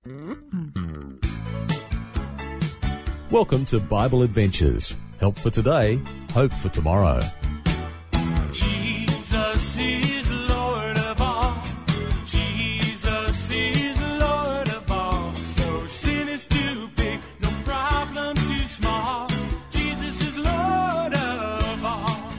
Welcome to Bible Adventures. Help for today, hope for tomorrow. Jesus is Lord of all. Jesus is Lord of all. No sin is too big, no problem too small. Jesus is Lord of all.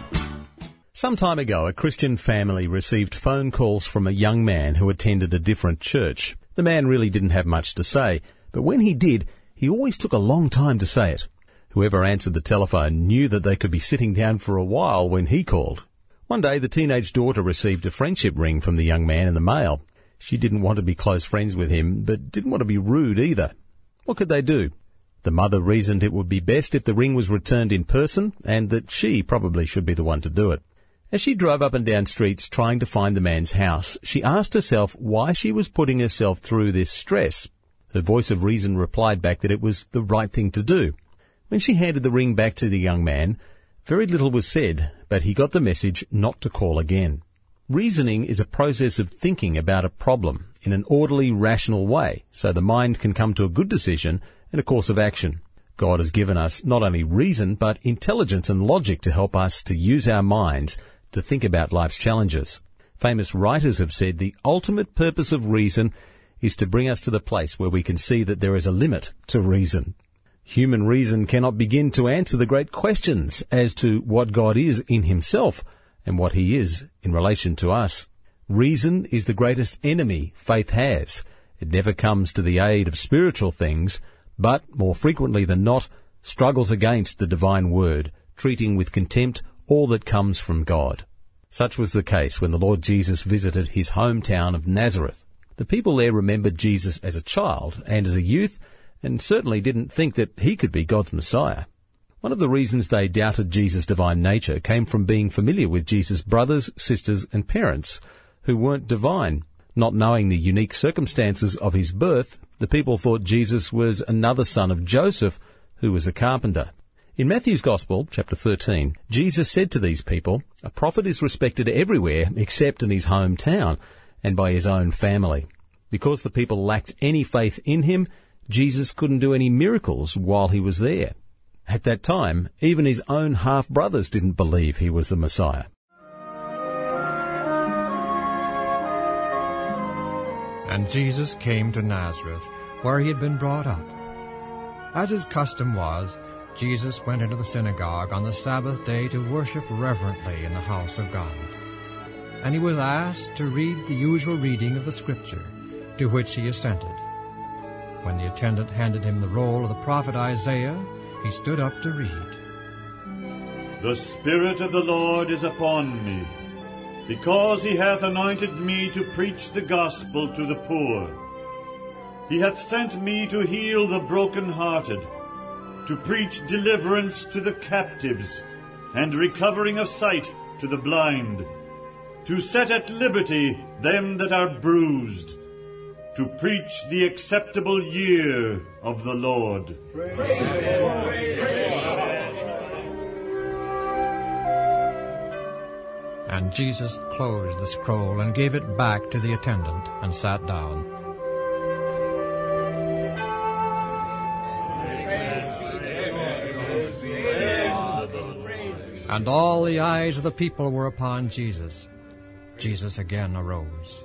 Some time ago, a Christian family received phone calls from a young man who attended a different church. The man really didn't have much to say, but when he did, he always took a long time to say it. Whoever answered the telephone knew that they could be sitting down for a while when he called. One day, the teenage daughter received a friendship ring from the young man in the mail. She didn't want to be close friends with him, but didn't want to be rude either. What could they do? The mother reasoned it would be best if the ring was returned in person, and that she probably should be the one to do it. As she drove up and down streets trying to find the man's house, she asked herself why she was putting herself through this stress. Her voice of reason replied back that it was the right thing to do. When she handed the ring back to the young man, very little was said, but he got the message not to call again. Reasoning is a process of thinking about a problem in an orderly, rational way, so the mind can come to a good decision and a course of action. God has given us not only reason, but intelligence and logic to help us to use our minds to think about life's challenges. Famous writers have said the ultimate purpose of reason is to bring us to the place where we can see that there is a limit to reason. Human reason cannot begin to answer the great questions as to what God is in himself and what he is in relation to us. Reason is the greatest enemy faith has. It never comes to the aid of spiritual things, but, more frequently than not, struggles against the divine word, treating with contempt all that comes from God. Such was the case when the Lord Jesus visited his hometown of Nazareth. The people there remembered Jesus as a child and as a youth, and certainly didn't think that he could be God's Messiah. One of the reasons they doubted Jesus' divine nature came from being familiar with Jesus' brothers, sisters, and parents, who weren't divine. Not knowing the unique circumstances of his birth, the people thought Jesus was another son of Joseph, who was a carpenter. In Matthew's Gospel, chapter 13, Jesus said to these people, "A prophet is respected everywhere except in his hometown and by his own family." Because the people lacked any faith in him, Jesus couldn't do any miracles while he was there. At that time, even his own half-brothers didn't believe he was the Messiah. And Jesus came to Nazareth, where he had been brought up. As his custom was, Jesus went into the synagogue on the Sabbath day to worship reverently in the house of God. And he was asked to read the usual reading of the Scripture, to which he assented. When the attendant handed him the roll of the prophet Isaiah, he stood up to read. The Spirit of the Lord is upon me, because he hath anointed me to preach the gospel to the poor. He hath sent me to heal the brokenhearted, to preach deliverance to the captives, and recovering of sight to the blind, to set at liberty them that are bruised, to preach the acceptable year of the Lord. Praise the Lord. And Jesus closed the scroll and gave it back to the attendant and sat down. And all the eyes of the people were upon Jesus. Jesus again arose.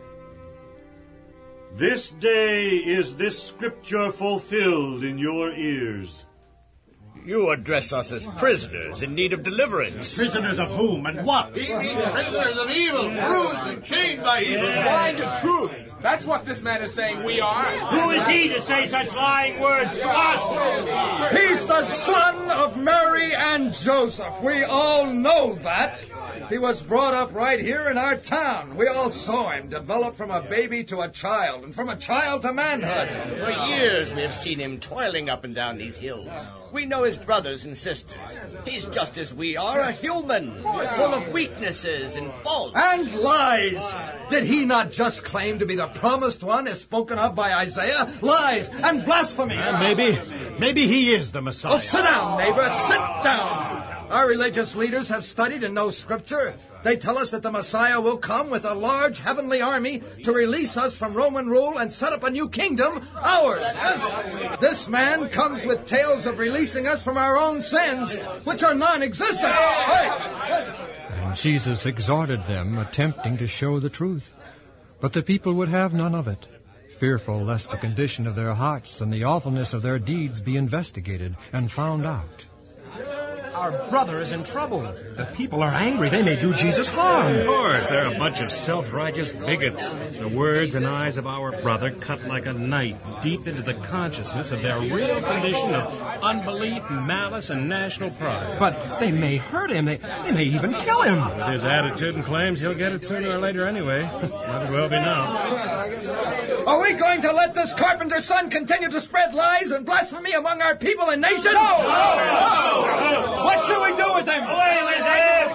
This day is this scripture fulfilled in your ears. You address us as prisoners in need of deliverance. Prisoners of whom and what? We mean prisoners of evil, bruised and chained by evil. Blind to truth. That's what this man is saying we are. Who is he to say such lying words to us? He's the son of Mary and Joseph. We all know that. He was brought up right here in our town. We all saw him develop from a baby to a child, and from a child to manhood. For years we have seen him toiling up and down these hills. We know his brothers and sisters. He's just as we are, a human, full of weaknesses and faults. And lies! Did he not just claim to be the promised one as spoken of by Isaiah? Lies and blasphemy! Maybe he is the Messiah. Oh, sit down, neighbor, sit down! Our religious leaders have studied and know Scripture. They tell us that the Messiah will come with a large heavenly army to release us from Roman rule and set up a new kingdom, ours. This man comes with tales of releasing us from our own sins, which are non-existent. And Jesus exhorted them, attempting to show the truth. But the people would have none of it, fearful lest the condition of their hearts and the awfulness of their deeds be investigated and found out. Our brother is in trouble. The people are angry. They may do Jesus harm. Of course, they're a bunch of self-righteous bigots. The words and eyes of our brother cut like a knife deep into the consciousness of their real condition of unbelief, malice, and national pride. But they may hurt him. They may even kill him. With his attitude and claims, he'll get it sooner or later anyway. Might as well be now. Are we going to let this carpenter's son continue to spread lies and blasphemy among our people and nation? No! What shall we do with him? Away with him!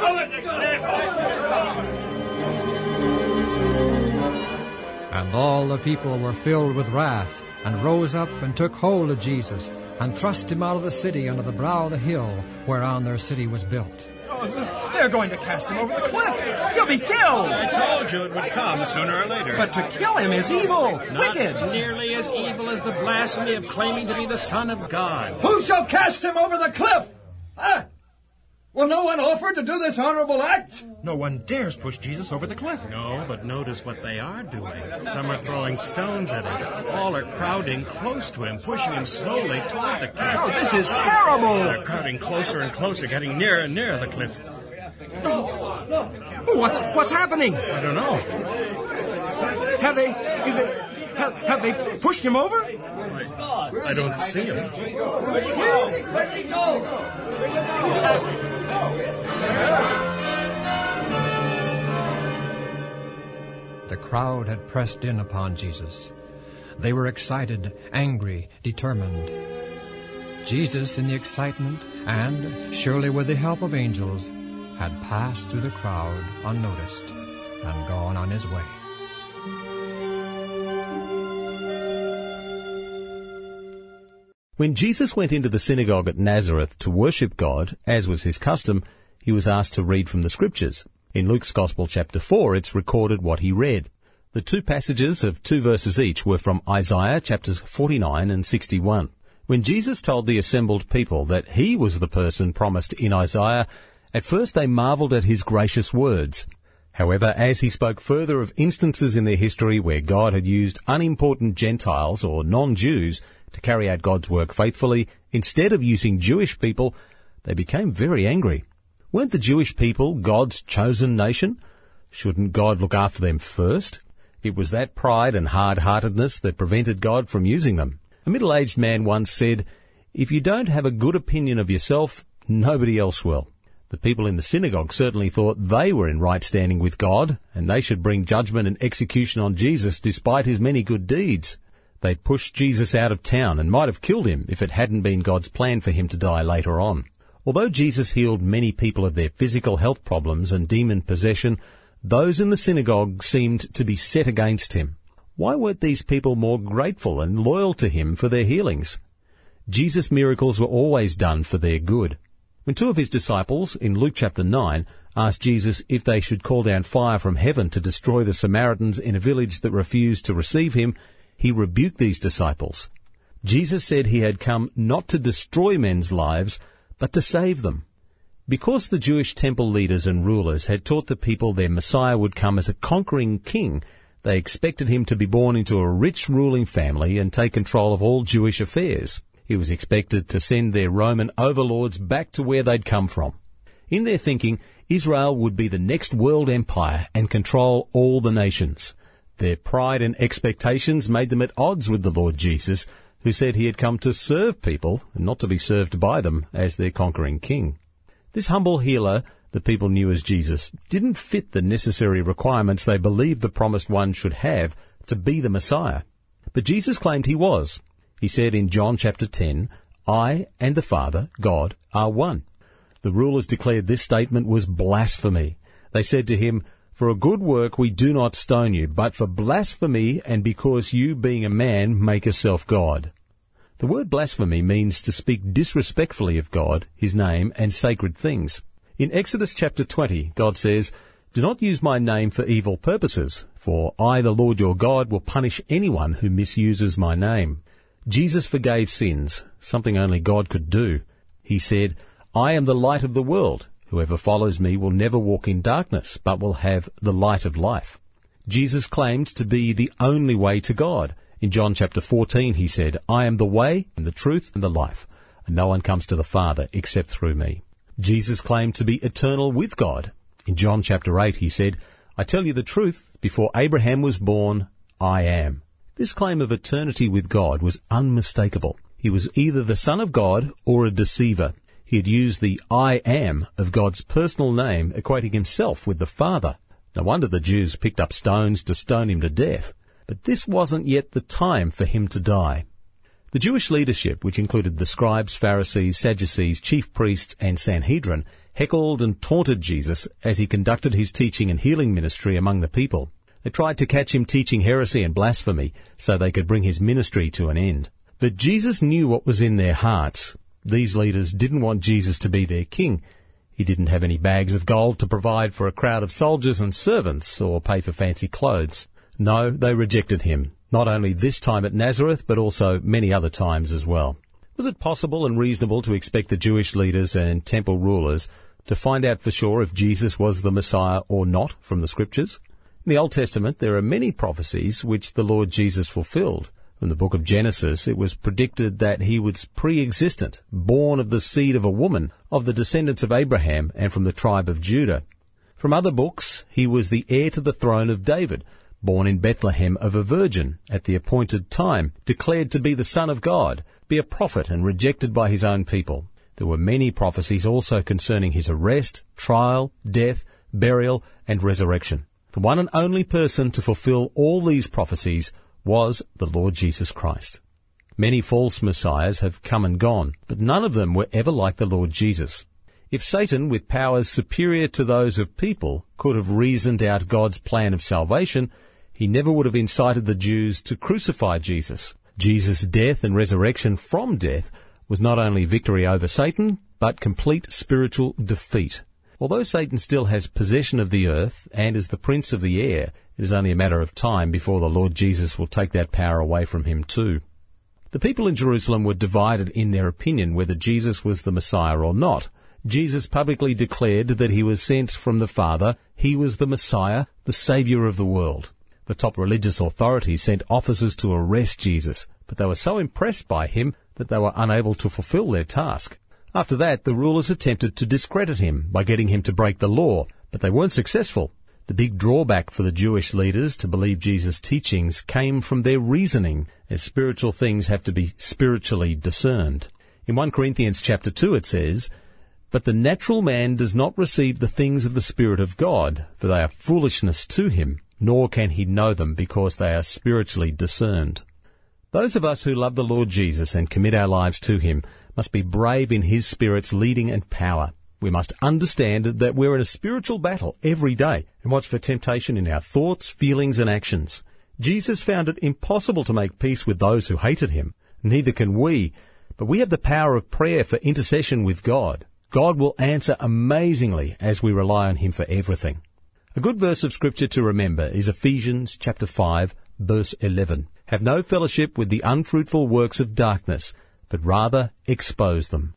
And all the people were filled with wrath, and rose up and took hold of Jesus, and thrust him out of the city unto the brow of the hill whereon their city was built. They're going to cast him over the cliff. He'll be killed. I told you it would come sooner or later. But to kill him is evil, wicked. Not nearly as evil as the blasphemy of claiming to be the Son of God. Who shall cast him over the cliff? Huh? Will no one offer to do this honorable act? No one dares push Jesus over the cliff. No, but notice what they are doing. Some are throwing stones at him. All are crowding close to him, pushing him slowly toward the cliff. Oh, this is terrible! They're crowding closer and closer, getting nearer and nearer the cliff. What's happening? I don't know. Have they pushed him over? I don't see him. Where'd he go? The crowd had pressed in upon Jesus. They were excited, angry, determined. Jesus, in the excitement, and surely with the help of angels, had passed through the crowd unnoticed and gone on his way. When Jesus went into the synagogue at Nazareth to worship God, as was his custom, he was asked to read from the Scriptures. In Luke's Gospel, chapter 4, it's recorded what he read. The two passages of 2 verses each were from Isaiah, chapters 49 and 61. When Jesus told the assembled people that he was the person promised in Isaiah, at first they marveled at his gracious words. However, as he spoke further of instances in their history where God had used unimportant Gentiles or non-Jews to carry out God's work faithfully, instead of using Jewish people, they became very angry. Weren't the Jewish people God's chosen nation? Shouldn't God look after them first? It was that pride and hard-heartedness that prevented God from using them. A middle-aged man once said, "If you don't have a good opinion of yourself, nobody else will." The people in the synagogue certainly thought they were in right standing with God, and they should bring judgment and execution on Jesus despite his many good deeds. They pushed Jesus out of town and might have killed him if it hadn't been God's plan for him to die later on. Although Jesus healed many people of their physical health problems and demon possession, those in the synagogue seemed to be set against him. Why weren't these people more grateful and loyal to him for their healings? Jesus' miracles were always done for their good. When two of his disciples, in Luke chapter 9, asked Jesus if they should call down fire from heaven to destroy the Samaritans in a village that refused to receive him, he rebuked these disciples. Jesus said he had come not to destroy men's lives, but to save them. Because the Jewish temple leaders and rulers had taught the people their Messiah would come as a conquering king, they expected him to be born into a rich ruling family and take control of all Jewish affairs. He was expected to send their Roman overlords back to where they'd come from. In their thinking, Israel would be the next world empire and control all the nations. Their pride and expectations made them at odds with the Lord Jesus, who said he had come to serve people and not to be served by them as their conquering king. This humble healer the people knew as Jesus didn't fit the necessary requirements they believed the promised one should have to be the Messiah. But Jesus claimed he was. He said in John chapter 10, "I and the Father, God, are one." The rulers declared this statement was blasphemy. They said to him, "For a good work we do not stone you, but for blasphemy and because you, being a man, make yourself God." The word blasphemy means to speak disrespectfully of God, his name, and sacred things. In Exodus chapter 20, God says, "Do not use my name for evil purposes, for I, the Lord your God, will punish anyone who misuses my name." Jesus forgave sins, something only God could do. He said, "I am the light of the world. Whoever follows me will never walk in darkness, but will have the light of life." Jesus claimed to be the only way to God. In John chapter 14, he said, "I am the way and the truth and the life, and no one comes to the Father except through me." Jesus claimed to be eternal with God. In John chapter 8, he said, "I tell you the truth, before Abraham was born, I am." This claim of eternity with God was unmistakable. He was either the Son of God or a deceiver. He had used the I am of God's personal name, equating himself with the Father. No wonder the Jews picked up stones to stone him to death. But this wasn't yet the time for him to die. The Jewish leadership, which included the scribes, Pharisees, Sadducees, chief priests, and Sanhedrin, heckled and taunted Jesus as he conducted his teaching and healing ministry among the people. They tried to catch him teaching heresy and blasphemy so they could bring his ministry to an end. But Jesus knew what was in their hearts. These leaders didn't want Jesus to be their king. He didn't have any bags of gold to provide for a crowd of soldiers and servants or pay for fancy clothes. No, they rejected him, not only this time at Nazareth, but also many other times as well. Was it possible and reasonable to expect the Jewish leaders and temple rulers to find out for sure if Jesus was the Messiah or not from the Scriptures? In the Old Testament, there are many prophecies which the Lord Jesus fulfilled. From the book of Genesis, it was predicted that he was pre-existent, born of the seed of a woman, of the descendants of Abraham, and from the tribe of Judah. From other books, he was the heir to the throne of David, born in Bethlehem of a virgin, at the appointed time, declared to be the Son of God, be a prophet and rejected by his own people. There were many prophecies also concerning his arrest, trial, death, burial, and resurrection. The one and only person to fulfill all these prophecies was the Lord Jesus Christ. Many false messiahs have come and gone, but none of them were ever like the Lord Jesus. If Satan, with powers superior to those of people, could have reasoned out God's plan of salvation, he never would have incited the Jews to crucify Jesus. Jesus' death and resurrection from death was not only victory over Satan, but complete spiritual defeat. Although Satan still has possession of the earth and is the prince of the air, it is only a matter of time before the Lord Jesus will take that power away from him too. The people in Jerusalem were divided in their opinion whether Jesus was the Messiah or not. Jesus publicly declared that he was sent from the Father. He was the Messiah, the Saviour of the world. The top religious authorities sent officers to arrest Jesus, but they were so impressed by him that they were unable to fulfill their task. After that, the rulers attempted to discredit him by getting him to break the law, but they weren't successful. The big drawback for the Jewish leaders to believe Jesus' teachings came from their reasoning, as spiritual things have to be spiritually discerned. In 1 Corinthians chapter 2 it says, "But the natural man does not receive the things of the Spirit of God, for they are foolishness to him, nor can he know them because they are spiritually discerned." Those of us who love the Lord Jesus and commit our lives to him must be brave in his Spirit's leading and power. We must understand that we're in a spiritual battle every day and watch for temptation in our thoughts, feelings and actions. Jesus found it impossible to make peace with those who hated him. Neither can we, but we have the power of prayer for intercession with God. God will answer amazingly as we rely on him for everything. A good verse of Scripture to remember is Ephesians chapter 5, verse 11. "Have no fellowship with the unfruitful works of darkness, but rather expose them."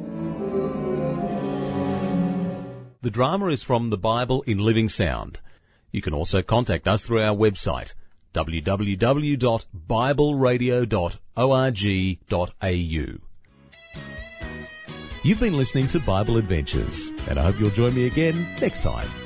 The drama is from the Bible in Living Sound. You can also contact us through our website, www.bibleradio.org.au. You've been listening to Bible Adventures, and I hope you'll join me again next time.